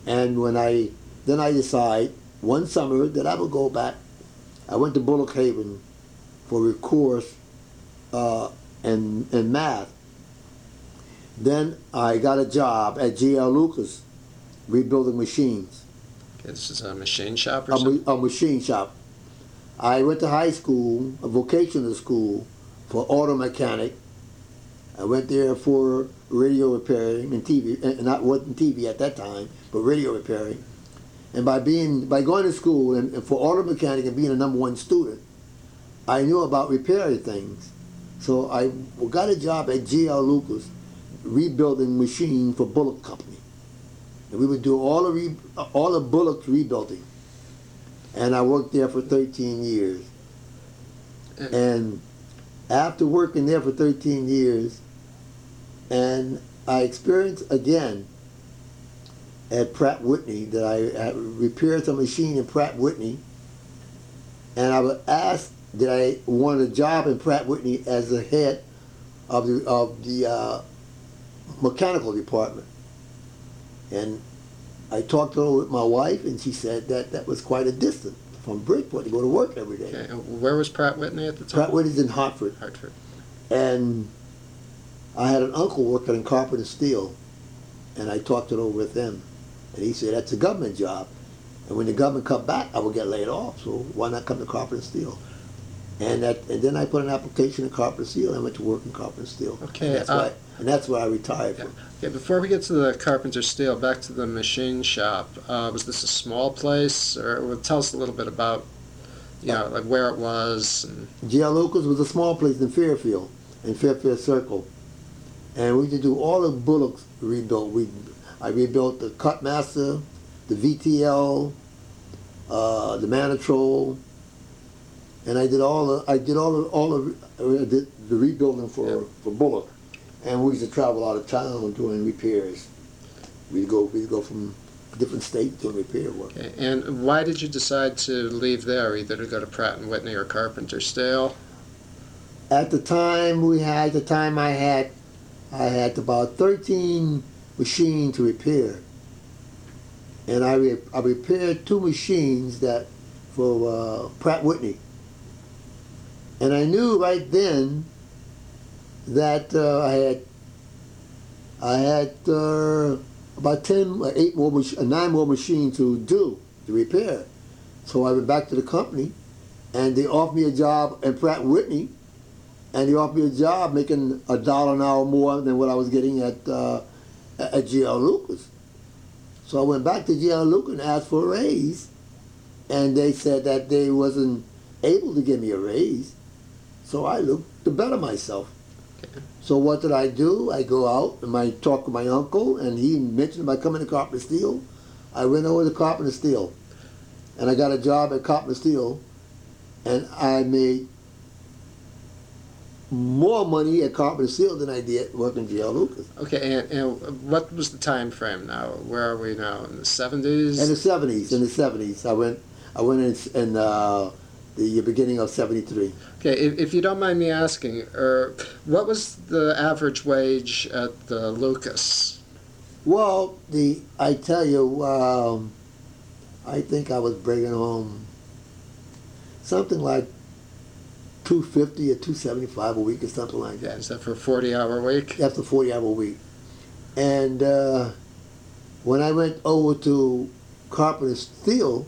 And then I decide one summer that I would go back. I went to Bullock Haven for a course in math. Then I got a job at G.L. Lucas rebuilding machines. Okay, this is a machine shop or something? A machine shop. I went to high school, a vocational school, for auto mechanic. I went there for radio repairing and TV, and not wasn't TV at that time, but radio repairing. And by going to school and for auto mechanic and being a #1 student, I knew about repairing things. So I got a job at G.L. Lucas rebuilding machine for Bullock Company. And we would do all the Bullock's rebuilding. And I worked there for 13 years. And after working there for 13 years, and I experienced again at Pratt Whitney that I repaired some machine in Pratt Whitney, and I was asked that I wanted a job in Pratt Whitney as the head of the mechanical department. And I talked to her with my wife, and she said that was quite a distance from Bridgeport to go to work every day. Okay. And where was Pratt Whitney at the time? Pratt Whitney's in Hartford. Hartford. And I had an uncle working in Carpenter Steel, and I talked it over with him. And he said, that's a government job. And when the government come back, I will get laid off. So why not come to Carpenter Steel? And then I put an application in Carpenter Steel. I went to work in Carpenter Steel. Okay. And that's where I retired from. Okay, before we get to the Carpenter Steel, back to the machine shop. Was this a small place, or tell us a little bit about, like where it was? G.L. Lucas was a small place in Fairfield Circle, and we did do all the Bullocks rebuilt. I rebuilt the Cutmaster, the VTL, the Manitrol, and I did all the rebuilding for Bullock. And we used to travel out of town doing repairs. We'd go from different states doing repair work. Okay. And why did you decide to leave there, either to go to Pratt & Whitney or Carpenter Steel? At the time I had about 13 machines to repair. And I repaired 2 machines for Pratt & Whitney. And I knew right then that I had about 9 more machines to repair. So I went back to the company, and they offered me a job at Pratt & Whitney, and they offered me a job making $1 an hour more than what I was getting at G.L. Lucas. So I went back to G.L. Lucas and asked for a raise, and they said that they wasn't able to give me a raise. So I looked to better myself. So what did I do? I go out and I talk to my uncle, and he mentioned about coming to Carpenter Steel. I went over to Carpenter Steel, and I got a job at Carpenter Steel, and I made more money at Carpenter Steel than I did working G.L. Lucas. Okay, and what was the time frame now? Where are we now? In the 70s? In the 70s. I went in the beginning of 73. Okay, if you don't mind me asking, what was the average wage at the Lucas? Well, I tell you, I think I was bringing home something like $250 or $275 a week or something like that. Yeah, is that for a 40-hour week? That's a 40-hour week. And when I went over to Carpenter Steel,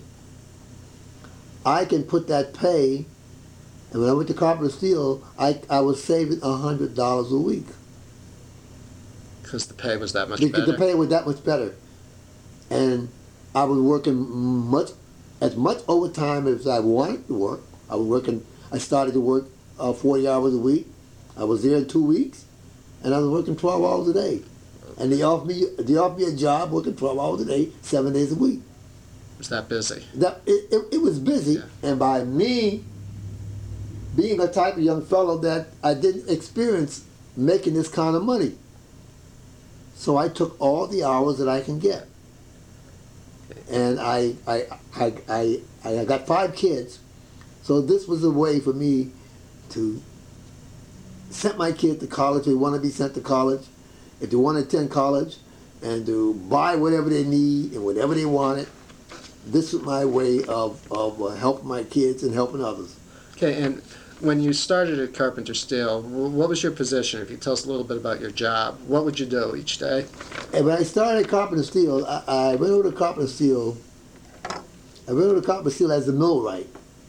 I can put that pay, and when I went to Carpenter Steel, I was saving $100 a week. Because the pay was that much Because better? the pay was that much better. And I was working as much overtime as I wanted to work. I started to work 40 hours a week. I was there in 2 weeks, and I was working 12 hours a day. And they offered me a job working 12 hours a day, 7 days a week. Was that busy? It was busy, Yeah. and by me being a type of young fellow that I didn't experience making this kind of money. So I took all the hours that I can get. And I got 5 kids, so this was a way for me to send my kid to college. They want to be sent to college. If they want to attend college, and to buy whatever they need and whatever they wanted. This is my way of helping my kids and helping others. Okay, and when you started at Carpenter Steel, what was your position? If you tell us a little bit about your job, what would you do each day? And when I started at Carpenter Steel, I went over to Carpenter Steel. I went over to Carpenter Steel as a millwright.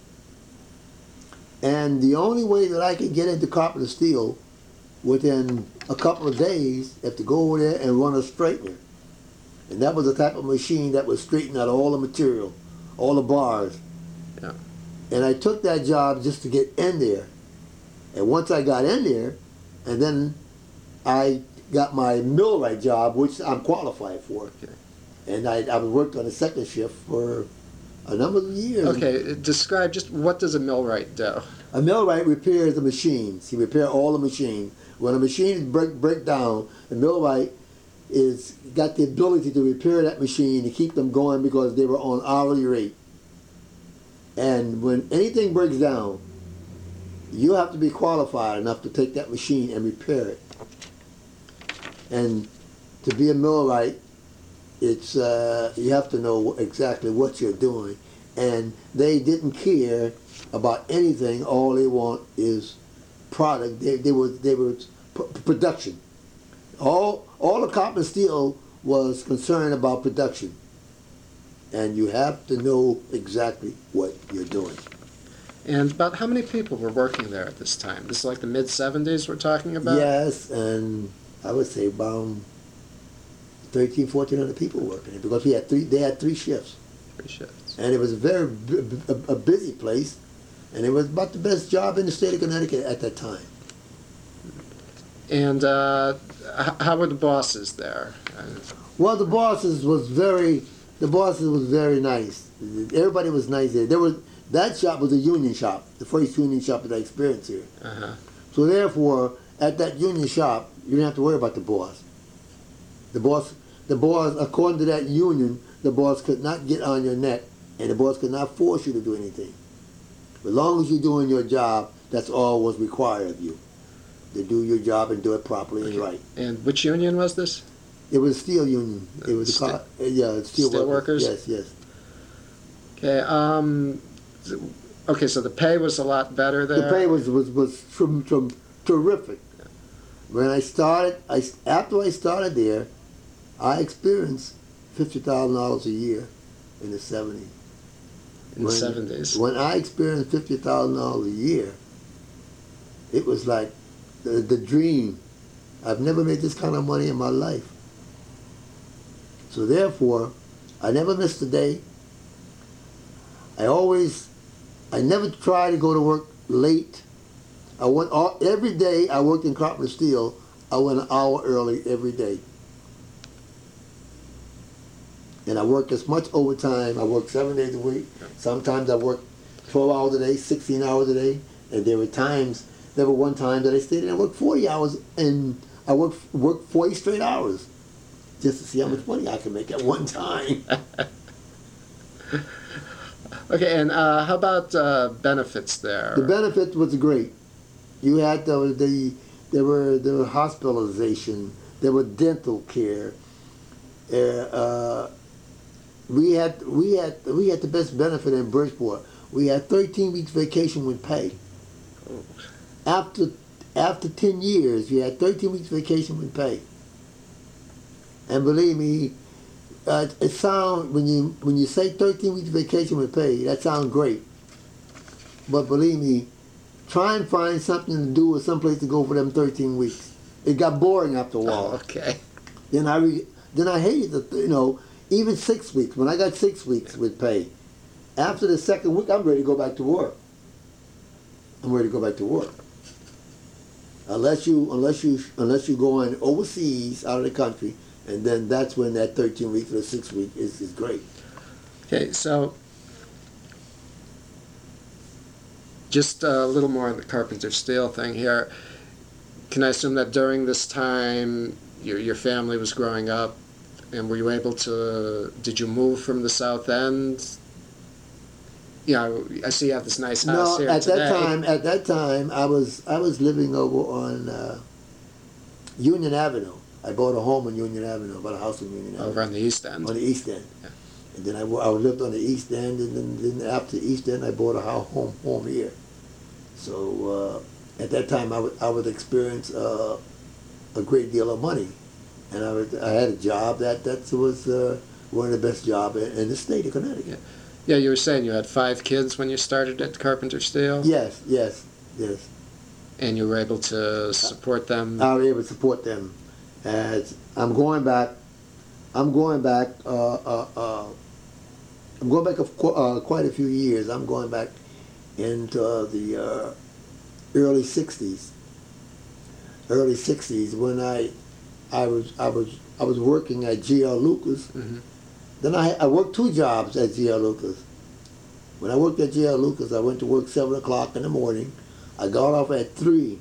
And the only way that I could get into Carpenter Steel within a couple of days, I have to go over there and run a straightener. And that was the type of machine that would straighten out all the material, all the bars. Yeah. And I took that job just to get in there. And once I got in there, and then I got my millwright job, which I'm qualified for. Okay. And I worked on the second shift for a number of years. Okay, describe just what does a millwright do? A millwright repairs the machines. He repairs all the machines. When a machine break down, the millwright is got the ability to repair that machine to keep them going because they were on hourly rate. And when anything breaks down, you have to be qualified enough to take that machine and repair it. And to be a millwright, it's you have to know exactly what you're doing. And they didn't care about anything. All they want is product. They were production. All the Carpenter Steel was concerned about production. And you have to know exactly what you're doing. And about how many people were working there at this time? This is like the mid-70s we're talking about? Yes, and I would say about 1,400 people working because they had three shifts. 3 shifts. And it was a busy place, and it was about the best job in the state of Connecticut at that time. And how were the bosses there? Well, the bosses was very nice. Everybody was nice there. That shop was a union shop, the first union shop that I experienced here. Uh-huh. So therefore, at that union shop, you didn't have to worry about the boss. The boss, according to that union, the boss could not get on your neck, and the boss could not force you to do anything. As long as you're doing your job, that's all was required of you. To do your job and do it properly and right. And which union was this? It was a steel union. It was steel workers? Yes. Okay. Okay. So the pay was a lot better there. The pay was terrific. When I started, after I started there, I experienced $50,000 a year in the '70s. In the '70s. When I experienced $50,000 a year, it was like the dream. I've never made this kind of money in my life. So therefore, I never missed a day. I never tried to go to work late. Every day I worked in Carpenter Steel, I went an hour early every day. And I worked as much overtime. I worked 7 days a week. Sometimes I worked 12 hours a day, 16 hours a day. And there were one time that I stayed and I worked 40 hours, and I worked 40 straight hours just to see how much money I could make at one time. Okay, and how about benefits there? The benefit was great. You had there were hospitalization, there were dental care. We had the best benefit in Bridgeport. We had 13 weeks vacation with pay. After 10 years, you had 13 weeks vacation with pay. And believe me, it sounds, when you say 13 weeks vacation with pay, that sounds great. But believe me, try and find something to do or someplace to go for them 13 weeks. It got boring after a while. Oh, okay. Then I hated even 6 weeks. When I got 6 weeks with pay, after the second week, I'm ready to go back to work. Unless you go on overseas, out of the country, and then that's when that 13 weeks or 6 weeks is great. Okay, so just a little more on the Carpenter Steel thing here. Can I assume that during this time your family was growing up, and were you able to? Did you move from the South End? I see you have this nice house here today. At that time, I was living over on Union Avenue. I bought a home on Union Avenue, I bought a house on Union Avenue. Over on the East End. On the East End. Yeah. And then I lived on the East End, and then after the East End, I bought a home here. So at that time, I would experience a great deal of money, and I had a job that was one of the best jobs in the state of Connecticut. Yeah. Yeah, you were saying you had 5 kids when you started at Carpenter Steel? Yes. And you were able to support them? I was able to support them. As I'm going back quite a few years. I'm going back into the early '60s. Early '60s when I was working at G.L. Lucas. Mm-hmm. Then I worked 2 jobs at G.L. Lucas. When I worked at G.L. Lucas, I went to work 7 o'clock in the morning. I got off at 3,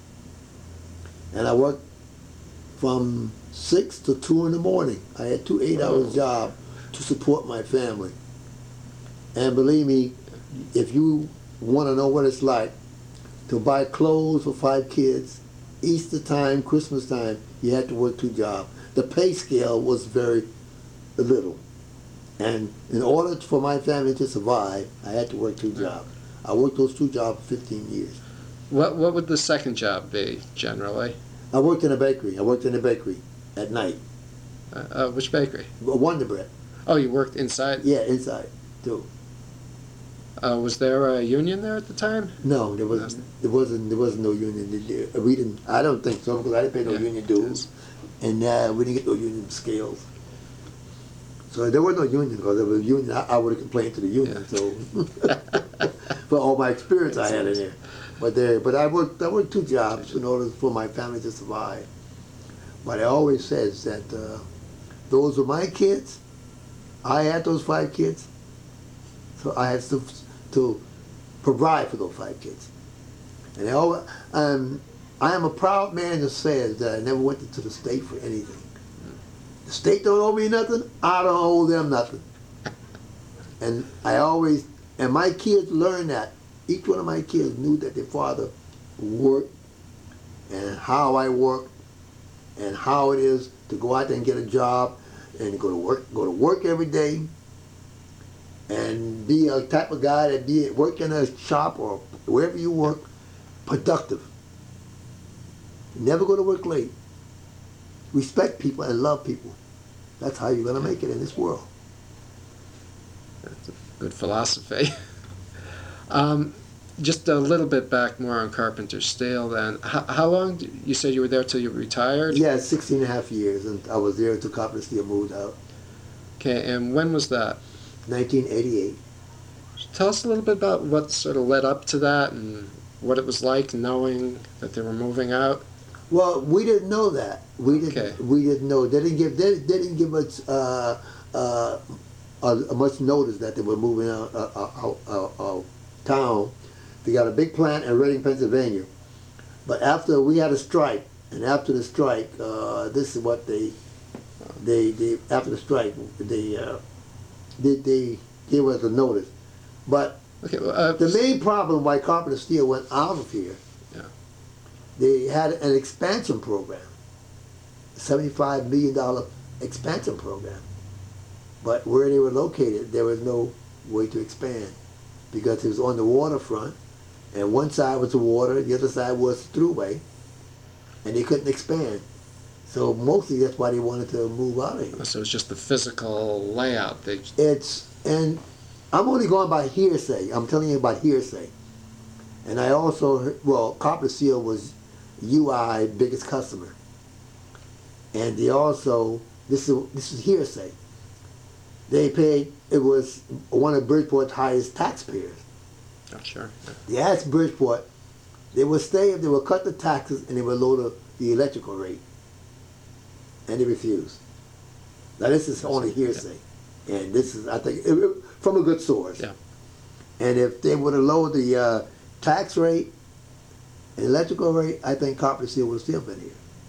and I worked from 6 to 2 in the morning. I had 2 8-hour jobs to support my family. And believe me, if you want to know what it's like to buy clothes for 5 kids, Easter time, Christmas time, you had to work 2 jobs. The pay scale was very little. And in order for my family to survive, I had to work 2 jobs. I worked those 2 jobs for 15 years. What would the second job be, generally? I worked in a bakery. I worked in a bakery at night. Which bakery? Wonder Bread. Oh, you worked inside? Yeah, inside, too. Was there a union there at the time? No, there wasn't no union. We didn't. I don't think so, because I didn't pay no union dues, and we didn't get no union scales. So there was no union, because if there was a union, I would have complained to the union. Yeah. So for all my experience I had in there, but I worked 2 jobs in order for my family to survive. But I always says that those were my kids. I had those 5 kids, so I had to provide for those 5 kids. And I am a proud man that says that I never went to the state for anything. The state don't owe me nothing, I don't owe them nothing. And my kids learned that. Each one of my kids knew that their father worked, and how I worked, and how it is to go out there and get a job, and go to work every day, and be a type of guy that work in a shop or wherever you work, productive. Never go to work late. Respect people and love people. That's how you're going to make it in this world. That's a good philosophy. Just a little bit back more on Carpenter Steel then. How long, you said you were there till you retired? Yeah, 16 and a half years, and I was there until Carpenter Steel moved out. Okay, and when was that? 1988. Tell us a little bit about what sort of led up to that and what it was like knowing that they were moving out. Well, we didn't know that. We didn't know. They didn't give us much notice that they were moving out town. They got a big plant in Reading, Pennsylvania. But after we had a strike, and after the strike, this is what they after the strike they gave us a notice. But the main problem why Carpenter Steel went out of here, they had an expansion program, a $75 million expansion program. But where they were located, there was no way to expand, because it was on the waterfront, and one side was the water, the other side was the thruway, and they couldn't expand. So mostly that's why they wanted to move out of here. So it's just the physical layout. And I'm only going by hearsay. I'm telling you about hearsay. And I also heard, Carpenter Steel was UI biggest customer. And they also, this is hearsay, they paid, it was one of Bridgeport's highest taxpayers. Oh, sure. Yeah. They asked Bridgeport, they would stay if they would cut the taxes and they would lower the electrical rate. And they refused. Now this is only hearsay. Yeah. And this is, I think, from a good source. Yeah. And if they would have lowered the tax rate and electrical rate, I think Carpenter Steel would have still been here.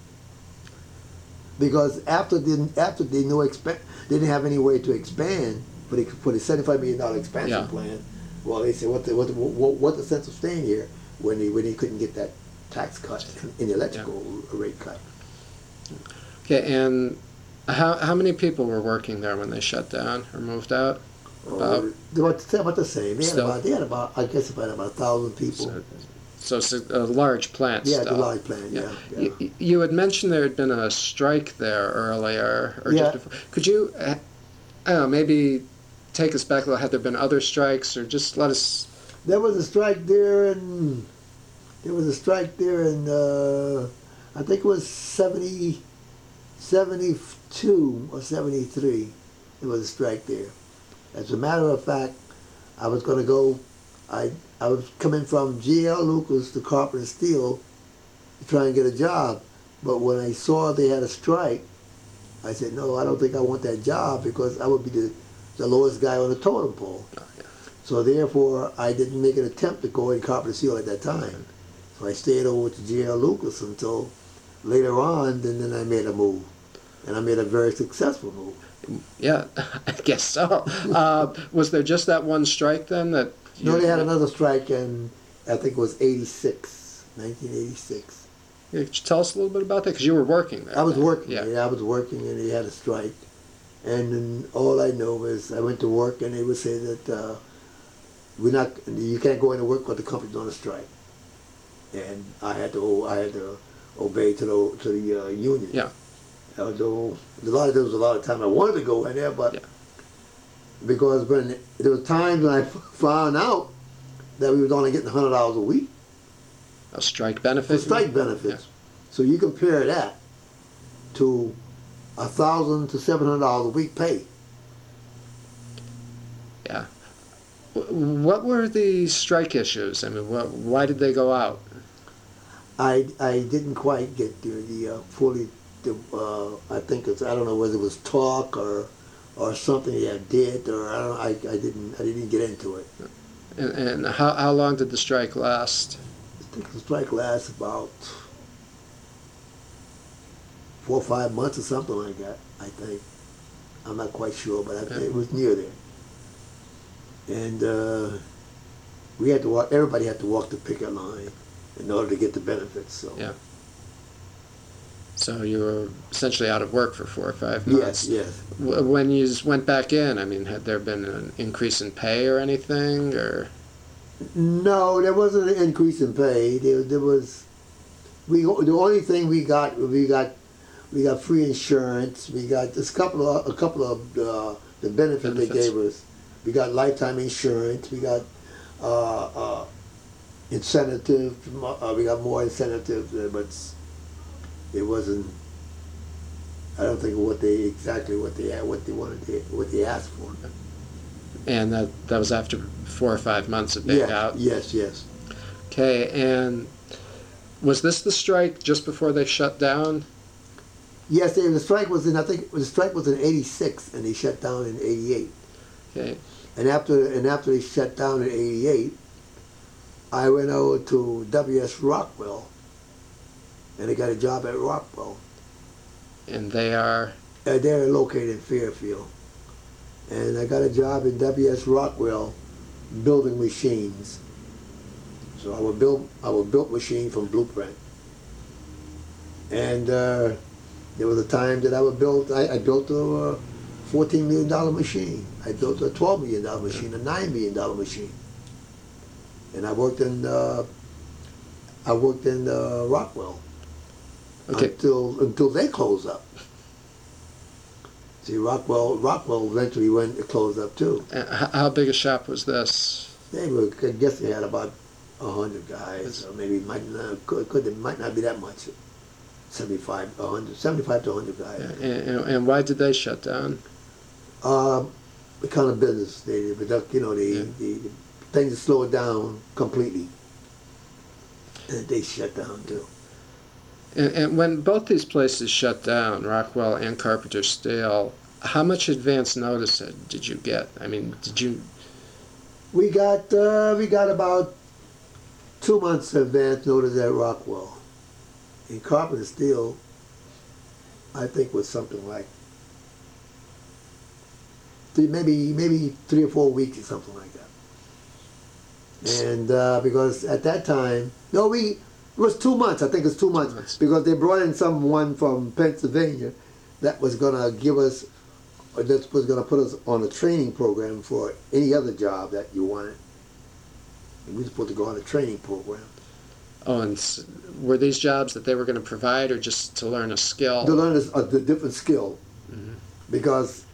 Because after they didn't have any way to expand for the $75 million expansion plan, well, they said, what the sense of staying here when they couldn't get that tax cut and the electrical rate cut? Okay, and how many people were working there when they shut down or moved out? About They were about the same. still, They had about, I guess, about 1,000 people. so it's a large plant Yeah, the still. large plant. Yeah. Yeah. You had mentioned there had been a strike there earlier, or just Yeah. before. Could you, I don't know, maybe take us back a little? Had there been other strikes, or just let us? There was a strike there, and I think it was 72 or 73. There was a strike there. As a matter of fact, I was going to go. I was coming from G.L. Lucas to Carpenter Steel to try and get a job, but when I saw they had a strike, I said, no, I don't think I want that job because I would be the lowest guy on the totem pole. Oh, yeah. So therefore, I didn't make an attempt to go in Carpenter Steel at that time. So I stayed over to G.L. Lucas until later on, and then I made a move. And I made a very successful move. Yeah, I guess so. Was there just that one strike then that? No, they had another strike in, I think it was 1986. Yeah, could you tell us a little bit about that? Because you were working there. I was then. working. Yeah. I was working, and they had a strike. And then all I know is I went to work, and they would say that you can't go into work because the company's on a strike. And I had to obey to the union. Yeah. Although there was a lot of time I wanted to go in there, but Yeah. because when there were times when I found out that we was only getting $100 a week A strike for benefit. strike benefits. So you compare that to $1,000 to $700 a week pay. Yeah. What were the strike issues? I mean, why did they go out? I didn't quite get the fully. I think I don't know whether it was talk or something that did, or I didn't get into it. And how long did the strike last? I think the strike lasts about 4 or 5 months or something like that. I think I'm not quite sure, but it was near there. And we had to walk. Everybody had to walk the picket line in order to get the benefits. So Yeah. So you were essentially out of work for 4 or 5 months. yes. When you went back in, I mean, had there been an increase in pay or anything, or? No, there wasn't an increase in pay. There was. The only thing we got free insurance. We got a couple of the benefits they gave us. We got lifetime insurance. We got incentive. We got more incentive, but it wasn't. I don't think what they asked for. And that was after 4 or 5 months of being out? Yes. Okay, and was this the strike just before they shut down? Yes, the strike was in. I think the strike was in '86, and they shut down in '88. Okay. And after they shut down in '88, I went over to W.S. Rockwell, and I got a job at Rockwell. And they are? They're located in Fairfield. And I got a job in W.S. Rockwell building machines. So I would build machine from blueprint. And there was a time that I built a $14 million machine. I built a $12 million machine, a $9 million machine. And I worked in Rockwell. Okay. Until they closed up. See, Rockwell eventually closed up too. How big a shop was this? I guess they had about 100 guys, or maybe it might not be that much. 75 to 100 guys. And why did they shut down? The kind of business the things slowed down completely, and they shut down too. And when both these places shut down, Rockwell and Carpenter Steel, how much advance notice did you get? I mean, did you? We got about 2 months advance notice at Rockwell. In Carpenter Steel, I think was something like maybe 3 or 4 weeks or something like that. And because at that time, It was 2 months. I think it's 2 months, 2 months. because they brought in someone from Pennsylvania that was going to give us, or that was going to put us on a training program for any other job that you wanted. And we were supposed to go on a training program Oh, and were these jobs that they were going to provide, or just to learn a skill? to learn the different skill, because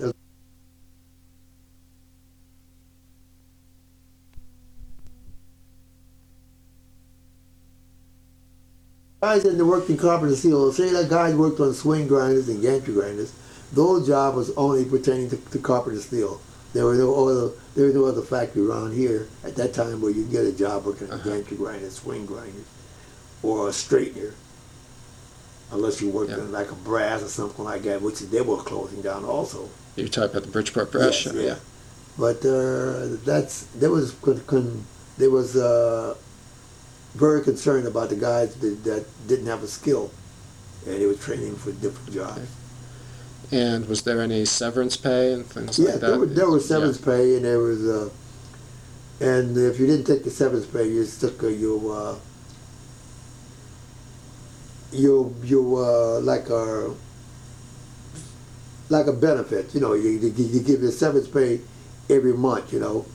guys that worked in carpenter steel, say that guys worked on swing grinders and gantry grinders, those jobs was only pertaining to carpenter steel. There were no other factory around here at that time where you could get a job working on gantry grinders, swing grinders, or a straightener, unless you worked in like a brass or something like that, which they were closing down also. You talk about the Bridgeport Press? Yes, yeah. But they was very concerned about the guys that didn't have a skill, and they were training for different jobs. Okay. And was there any severance pay and things like that? Yeah, there was severance pay, and there was, and if you didn't take the severance pay, you took your like a benefit. You know, you give your severance pay every month. You know.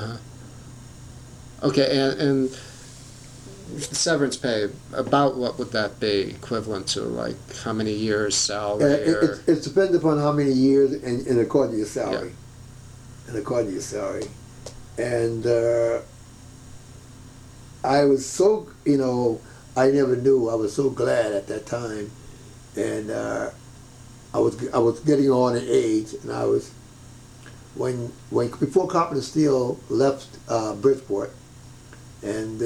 Okay, and severance pay, about what would that be equivalent to? Like how many years salary? It depends upon how many years and according to your salary. And according to your salary. And I was so, I never knew. I was so glad at that time. And I was getting on in age, and I was, before Carpenter Steel left Bridgeport, and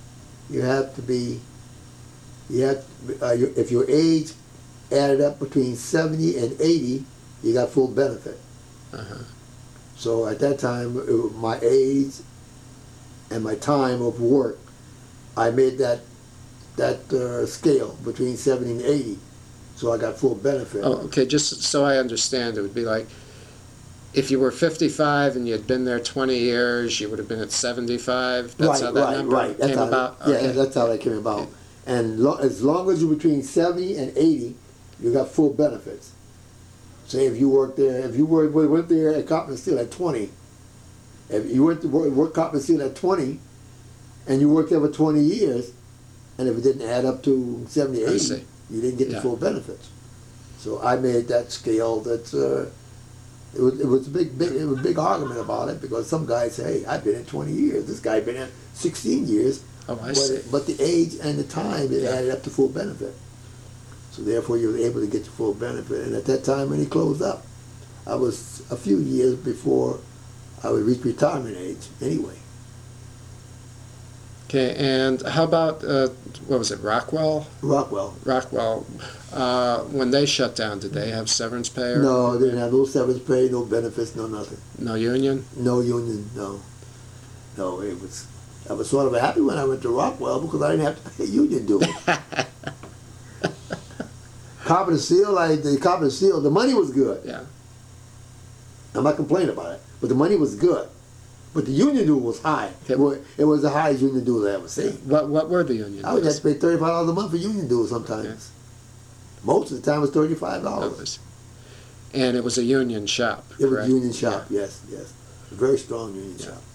if your age added up between 70 and 80, you got full benefit. So at that time, my age and my time of work, I made that scale between 70 and 80, so I got full benefit. Oh, okay, just so I understand, it would be like, if you were 55 and you had been there 20 years, you would have been at 75? That's how that number came about? Yeah, that's how that came about. And as long as you're between 70 and 80, you got full benefits. Say if you worked there, went there at Carpenter Steel at 20, if you went to work Carpenter Steel at 20, and you worked there for 20 years, and if it didn't add up to 70, 80, you didn't get the full benefits. So I made that scale that's... It was a big argument about it, because some guys say, hey, I've been in 20 years. This guy been in 16 years. Oh, I see. But the age and the time, it added up to full benefit. So therefore, you were able to get your full benefit. And at that time when he closed up, I was a few years before I would reach retirement age anyway. Okay, and how about, what was it, Rockwell? Rockwell. When they shut down, did they have severance pay? No, they didn't have no severance pay, no benefits, no nothing. No union? No union, no. No, I was sort of happy when I went to Rockwell, because I didn't have to pay union dues. Carpenter Steel, the money was good. Yeah. I'm not complaining about it, but the money was good. But the union dues was high. Okay. It was the highest union dues I ever seen. What were the union dues? I would have to pay $35 a month for union dues sometimes. Okay. Most of the time it was $35. And it was a union shop, It correct? was a union shop, yes. A very strong union shop.